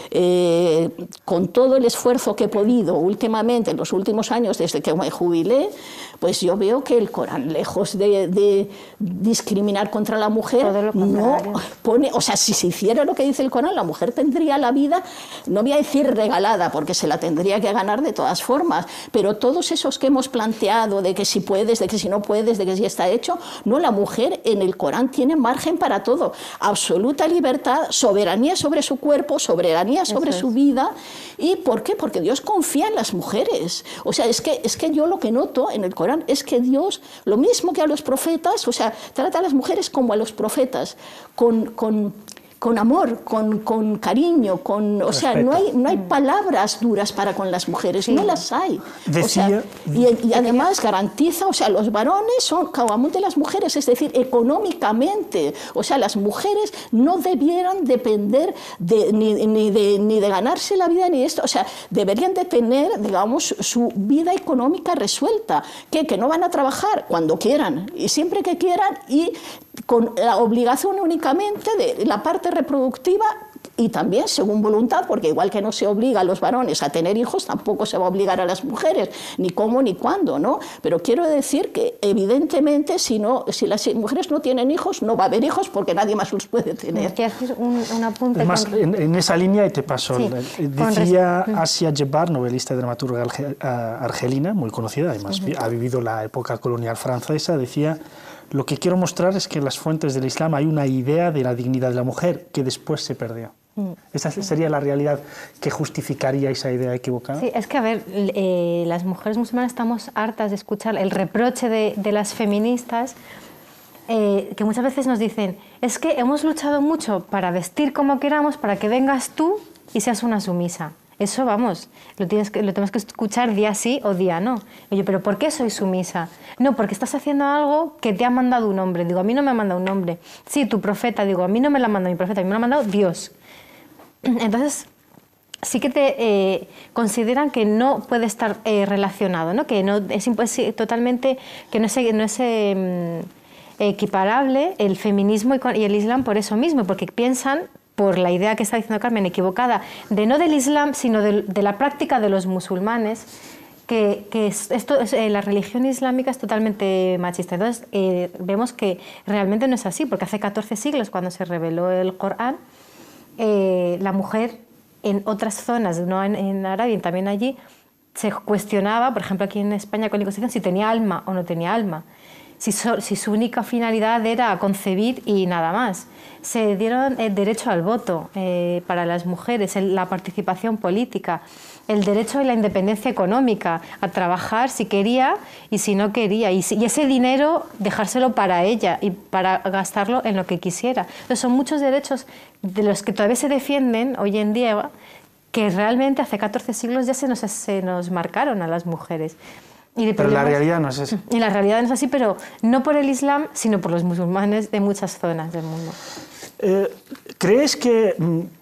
eh, con todo el esfuerzo que he podido últimamente, en los últimos años, desde que me jubilé, pues yo veo que el Corán, lejos de, de discriminar contra la mujer, no pone, o sea, si se hiciera lo que dice el Corán, la mujer tendría la vida, no voy a decir regalada, porque se la tendría que ganar de todas formas, pero todos esos que hemos planteado, de que si puedes, de que si no puedes, de que si está hecho, no, la mujer en el Corán tiene margen para todo, absoluta libertad, soberanía sobre su cuerpo, soberanía sobre su vida. ¿Y por qué? Porque Dios confía en las mujeres. O sea, es que, es que yo lo que noto en el Corán es que Dios, lo mismo que a los profetas, o sea, trata a las mujeres como a los profetas, con, con, con amor, con, con cariño, con, o sea, no hay, no hay palabras duras para con las mujeres, sí. no las hay. Decía, o sea, y, y además garantiza, o sea, los varones son caguamón de las mujeres, es decir, económicamente, o sea, las mujeres no debieran depender de, ni, ni, de, ni de ganarse la vida ni esto, o sea, deberían de tener, digamos, su vida económica resuelta, que, que no van a trabajar cuando quieran y siempre que quieran y con la obligación únicamente de la parte reproductiva y también según voluntad, porque igual que no se obliga a los varones a tener hijos, tampoco se va a obligar a las mujeres, ni cómo ni cuándo, ¿no? Pero quiero decir que evidentemente si, no, si las mujeres no tienen hijos, no va a haber hijos porque nadie más los puede tener. Quiero hacer un, un apunte. Además, con... en, en esa línea, y te paso, sí, decía Asia Djebar, novelista y dramaturga argelina, muy conocida, además uh-huh. ha vivido la época colonial francesa, decía: lo que quiero mostrar es que en las fuentes del Islam hay una idea de la dignidad de la mujer que después se perdió. Mm. ¿Esa sería la realidad que justificaría esa idea equivocada? Sí, es que, a ver, eh, las mujeres musulmanas estamos hartas de escuchar el reproche de, de las feministas, eh, que muchas veces nos dicen, es que hemos luchado mucho para vestir como queramos, para que vengas tú y seas una sumisa. Eso, vamos, lo, tienes que, lo tenemos que escuchar día sí o día no. Oye, ¿pero por qué soy sumisa? No, porque estás haciendo algo que te ha mandado un hombre. Digo, a mí no me ha mandado un hombre. Sí, tu profeta. Digo, a mí no me lo ha mandado mi profeta, a mí me lo ha mandado Dios. Entonces, sí que te eh, consideran que no puede estar eh, relacionado, ¿no? Que no, es, es totalmente, que no es, no es eh, equiparable el feminismo y, y el Islam por eso mismo, porque piensan, por la idea que está diciendo Carmen, equivocada, de no del Islam, sino de, de la práctica de los musulmanes, que, que esto, eh, la religión islámica es totalmente machista. Entonces, eh, vemos que realmente no es así, porque hace catorce siglos, cuando se reveló el Corán, eh, la mujer en otras zonas, no en, en Arabia, y también allí, se cuestionaba, por ejemplo, aquí en España con la Constitución, si tenía alma o no tenía alma. Si, so, si su única finalidad era concebir y nada más. Se dieron el derecho al voto eh, para las mujeres, el, la participación política, el derecho a la independencia económica, a trabajar si quería y si no quería, y, si, y ese dinero dejárselo para ella y para gastarlo en lo que quisiera. Entonces, son muchos derechos de los que todavía se defienden hoy en día, que realmente hace catorce siglos ya se nos, se nos marcaron a las mujeres. Y pero la realidad no es así. Y la realidad no es así, pero no por el Islam, sino por los musulmanes de muchas zonas del mundo. Eh, ¿Crees que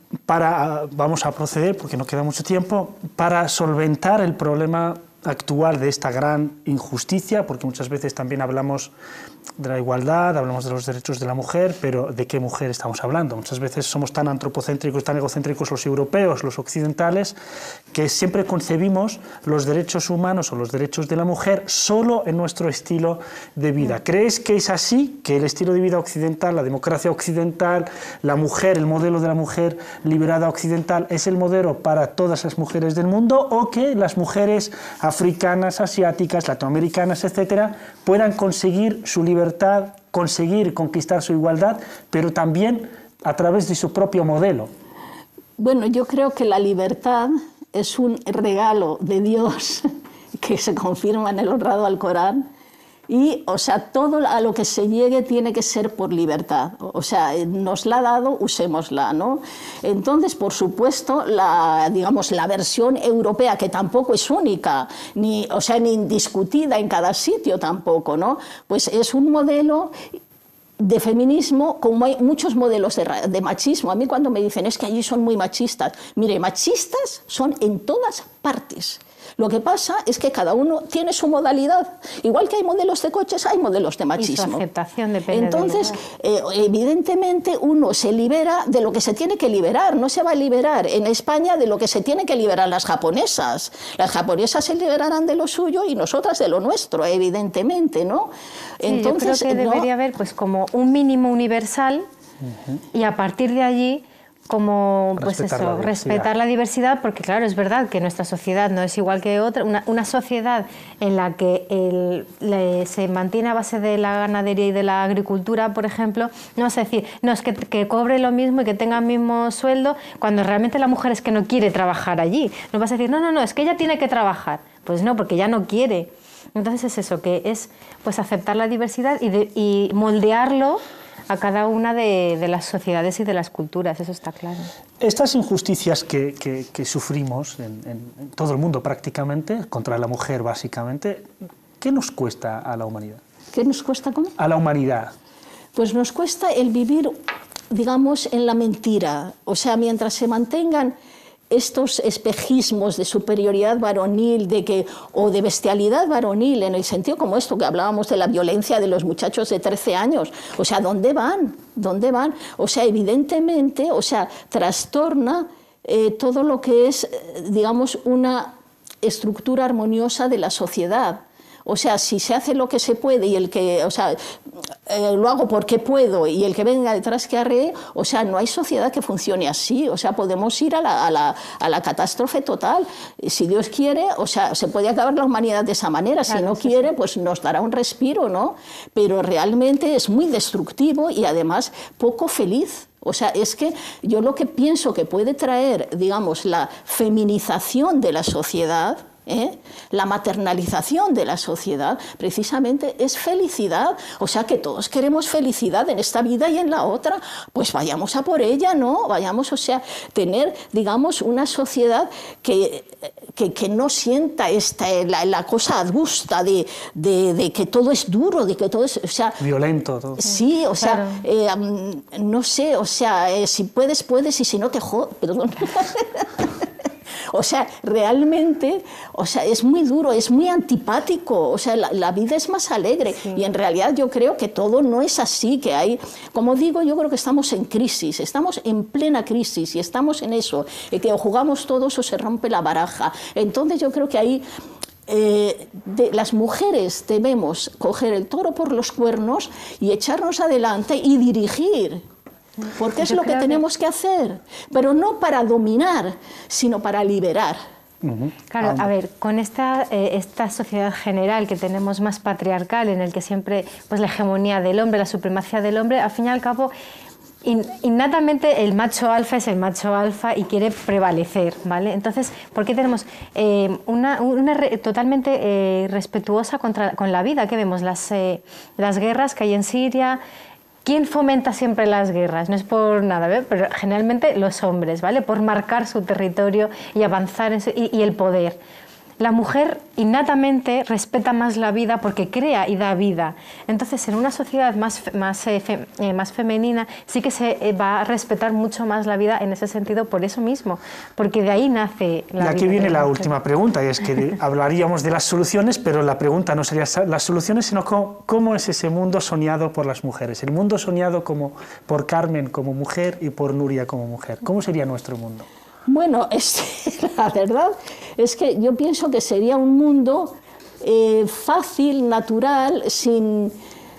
para, vamos a proceder, porque no queda mucho tiempo, para solventar el problema actual de esta gran injusticia, porque muchas veces también hablamos de la igualdad, hablamos de los derechos de la mujer, pero ¿de qué mujer estamos hablando? Muchas veces somos tan antropocéntricos, tan egocéntricos los europeos, los occidentales, que siempre concebimos los derechos humanos o los derechos de la mujer solo en nuestro estilo de vida. ¿Crees que es así? ¿Que el estilo de vida occidental, la democracia occidental, la mujer, el modelo de la mujer liberada occidental es el modelo para todas las mujeres del mundo, o que las mujeres africanas, asiáticas, latinoamericanas, etcétera, puedan conseguir su libertad, conseguir conquistar su igualdad, pero también a través de su propio modelo? Bueno, yo creo que la libertad es un regalo de Dios que se confirma en el honrado al Corán. Y, o sea, todo a lo que se llegue tiene que ser por libertad. O sea, nos la ha dado, usémosla, ¿no? Entonces, por supuesto, la, digamos, la versión europea, que tampoco es única, ni, o sea, ni indiscutida en cada sitio tampoco, ¿no? Pues es un modelo de feminismo, como hay muchos modelos de, de machismo. A mí cuando me dicen, es que allí son muy machistas, mire, machistas son en todas partes. Lo que pasa es que cada uno tiene su modalidad. Igual que hay modelos de coches, hay modelos de machismo. Y su aceptación depende. Entonces, eh, evidentemente, uno se libera de lo que se tiene que liberar. No se va a liberar en España de lo que se tiene que liberar las japonesas. Las japonesas se liberarán de lo suyo y nosotras de lo nuestro, evidentemente, ¿no? Sí, entonces, yo creo que ¿no? debería haber pues como un mínimo universal uh-huh. y a partir de allí como pues respetar eso, la respetar la diversidad, porque claro, es verdad que nuestra sociedad no es igual que otra, una, una sociedad en la que el, le, se mantiene a base de la ganadería y de la agricultura, por ejemplo, no vas a decir, no, es que, que cobre lo mismo y que tenga el mismo sueldo, cuando realmente la mujer es que no quiere trabajar allí. No vas a decir, no, no, no, es que ella tiene que trabajar. Pues no, porque ya no quiere. Entonces es eso, que es pues aceptar la diversidad y, de, y moldearlo a cada una de, de las sociedades y de las culturas, eso está claro. Estas injusticias que, que, que sufrimos en, en, en todo el mundo prácticamente, contra la mujer básicamente, ¿qué nos cuesta a la humanidad? ¿Qué nos cuesta cómo? A la humanidad. Pues nos cuesta el vivir, digamos, en la mentira. O sea, mientras se mantengan estos espejismos de superioridad varonil de que, o de bestialidad varonil, en el sentido como esto que hablábamos de la violencia de los muchachos de trece años, o sea, ¿dónde van? ¿Dónde van? O sea, evidentemente, o sea, trastorna eh, todo lo que es, digamos, una estructura armoniosa de la sociedad. O sea, si se hace lo que se puede y el que, o sea, eh, lo hago porque puedo y el que venga detrás que arree, o sea, no hay sociedad que funcione así. O sea, podemos ir a la, a la, a la catástrofe total. Si Dios quiere, o sea, se puede acabar la humanidad de esa manera. Si no quiere, pues nos dará un respiro, ¿no? Pero realmente es muy destructivo y además poco feliz. O sea, es que yo lo que pienso que puede traer, digamos, la feminización de la sociedad, ¿eh? La maternalización de la sociedad, precisamente es felicidad. O sea, que todos queremos felicidad en esta vida y en la otra, pues vayamos a por ella, ¿no? Vayamos, o sea, tener, digamos, una sociedad que, que, que no sienta esta, la, la cosa adusta de, de, de que todo es duro, de que todo es, o sea... violento todo. Sí, o sea, claro. eh, no sé, o sea, eh, si puedes, puedes, y si no te jodas, perdón. O sea, realmente, o sea, es muy duro, es muy antipático, o sea, la, la vida es más alegre, sí. Y en realidad yo creo que todo no es así, que hay, como digo, yo creo que estamos en crisis, estamos en plena crisis y estamos en eso, y que o jugamos todos o se rompe la baraja. Entonces yo creo que ahí... Eh, de, las mujeres debemos coger el toro por los cuernos y echarnos adelante y dirigir. Porque es Yo lo que tenemos que... que hacer, pero no para dominar, sino para liberar. Uh-huh. Claro, a ver, con esta, eh, esta sociedad general que tenemos más patriarcal, en el que siempre pues, la hegemonía del hombre, la supremacía del hombre, al fin y al cabo, in, innatamente el macho alfa es el macho alfa y quiere prevalecer, ¿vale? Entonces, ¿por qué tenemos eh, una, una re, totalmente eh, respetuosa contra, con la vida? ¿Qué vemos? Las, eh, las guerras que hay en Siria... ¿Quién fomenta siempre las guerras? No es por nada, ¿ve? Pero generalmente los hombres, ¿vale? Por marcar su territorio y avanzar en su, y, y el poder. La mujer innatamente respeta más la vida porque crea y da vida. Entonces, en una sociedad más, más, eh, fe, eh, más femenina sí que se eh, va a respetar mucho más la vida en ese sentido por eso mismo, porque de ahí nace la vida. Y aquí viene la última pregunta, y es que de, hablaríamos de las soluciones, pero la pregunta no sería las soluciones, sino cómo, cómo es ese mundo soñado por las mujeres, el mundo soñado como por Carmen como mujer y por Nuria como mujer. ¿Cómo sería nuestro mundo? Bueno, es, la verdad es que yo pienso que sería un mundo eh, fácil, natural, sin...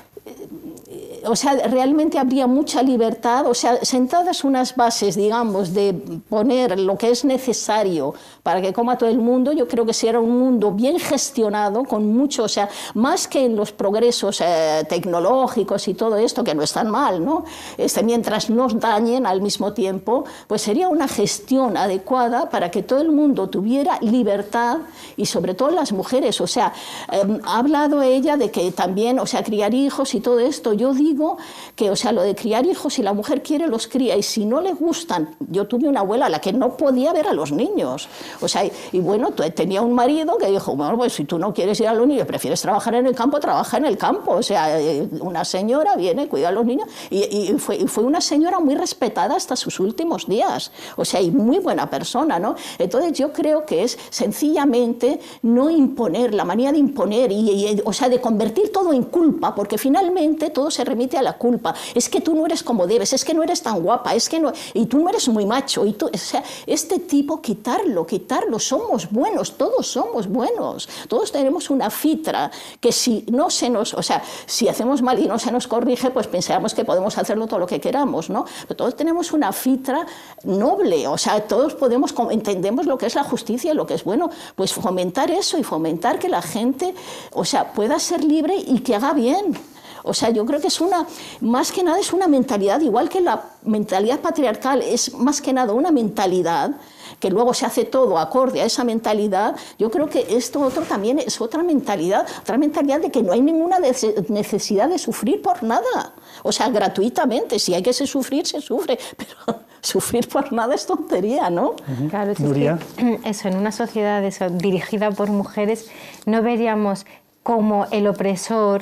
O sea, realmente habría mucha libertad, o sea, sentadas unas bases, digamos, de poner lo que es necesario para que coma todo el mundo, yo creo que sería un mundo bien gestionado, con mucho, o sea, más que en los progresos eh, tecnológicos y todo esto, que no están mal, ¿no? Este, mientras nos dañen al mismo tiempo, pues sería una gestión adecuada para que todo el mundo tuviera libertad y sobre todo las mujeres, o sea, eh, ha hablado ella de que también, o sea, criar hijos y todo esto, yo digo que, o sea, lo de criar hijos, si la mujer quiere, los cría, y si no le gustan, yo tuve una abuela a la que no podía ver a los niños, o sea, y, y bueno, tenía un marido que dijo, bueno, pues si tú no quieres ir a los niños, prefieres trabajar en el campo, trabaja en el campo, o sea, una señora viene, cuida a los niños, y, y, fue, y fue una señora muy respetada hasta sus últimos días, o sea, y muy buena persona, ¿no? Entonces yo creo que es sencillamente no imponer, la manía de imponer, y, y, o sea, de convertir todo en culpa, porque finalmente todo se remite aceite a la culpa. Es que tú no eres como debes, es que no eres tan guapa, es que no, y tú no eres muy macho. Y tú, o sea, este tipo, quitarlo, quitarlo. Somos buenos, todos somos buenos. Todos tenemos una fitra que si no se nos, o sea, si hacemos mal y no se nos corrige, pues pensamos que podemos hacerlo todo lo que queramos, ¿no? Pero todos tenemos una fitra noble, o sea, todos podemos, entendemos lo que es la justicia, lo que es bueno, pues fomentar eso y fomentar que la gente, o sea, pueda ser libre y que haga bien. O sea, yo creo que es una, más que nada es una mentalidad, igual que la mentalidad patriarcal es más que nada una mentalidad, que luego se hace todo acorde a esa mentalidad. Yo creo que esto otro también es otra mentalidad, otra mentalidad de que no hay ninguna necesidad de sufrir por nada. O sea, gratuitamente, si hay que se sufrir, se sufre, pero sufrir por nada es tontería, ¿no? Uh-huh. Claro, es que, eso, en una sociedad eso, dirigida por mujeres, no veríamos cómo el opresor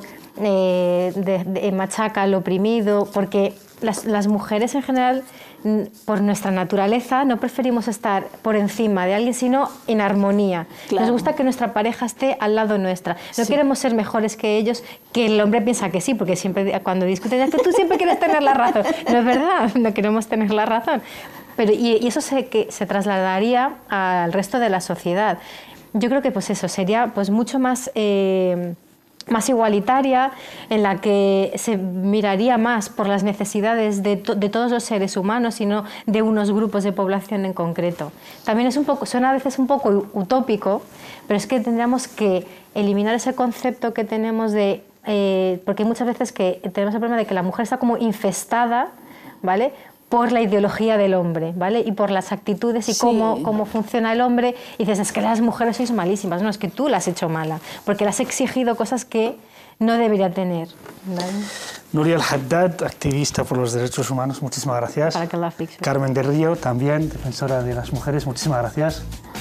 eh, de, de, machaca al oprimido, porque las, las mujeres en general, por nuestra naturaleza, no preferimos estar por encima de alguien, sino en armonía. Claro. Nos gusta que nuestra pareja esté al lado nuestra. No sí. queremos ser mejores que ellos, que el hombre piensa que sí, porque siempre cuando discuten es que tú siempre quieres tener la razón. No es verdad, no queremos tener la razón. Pero, y, y eso se, que, se trasladaría al resto de la sociedad. Yo creo que pues eso sería pues mucho más... Eh, más igualitaria, en la que se miraría más por las necesidades de, to de todos los seres humanos y no de unos grupos de población en concreto. También es un poco, suena a veces un poco utópico, pero es que tendríamos que eliminar ese concepto que tenemos de... Eh, porque hay muchas veces que tenemos el problema de que la mujer está como infestada, ¿vale?, por la ideología del hombre, ¿vale? Y por las actitudes y sí. cómo, cómo funciona el hombre. Y dices, es que las mujeres sois malísimas. No, es que tú las has hecho mala, porque le has exigido cosas que no debería tener, ¿vale? Nuria El Haddad, activista por los derechos humanos, muchísimas gracias. Carmen del Río, también defensora de las mujeres, muchísimas gracias.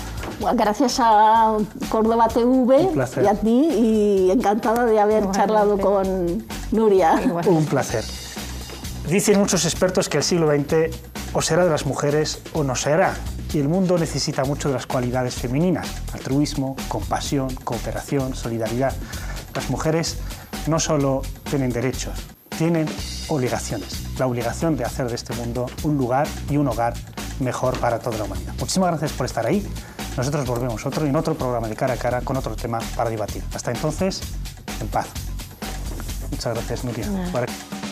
Gracias a Córdoba T V y a ti, y encantada de haber bueno, charlado con Nuria. Igual. Un placer. Dicen muchos expertos que el siglo veinte o será de las mujeres o no será, y el mundo necesita mucho de las cualidades femeninas: altruismo, compasión, cooperación, solidaridad. Las mujeres no solo tienen derechos, tienen obligaciones, la obligación de hacer de este mundo un lugar y un hogar mejor para toda la humanidad. Muchísimas gracias por estar ahí. Nosotros volvemos otro en otro programa de Cara a Cara con otro tema para debatir. Hasta entonces, en paz. Muchas gracias, Nuria.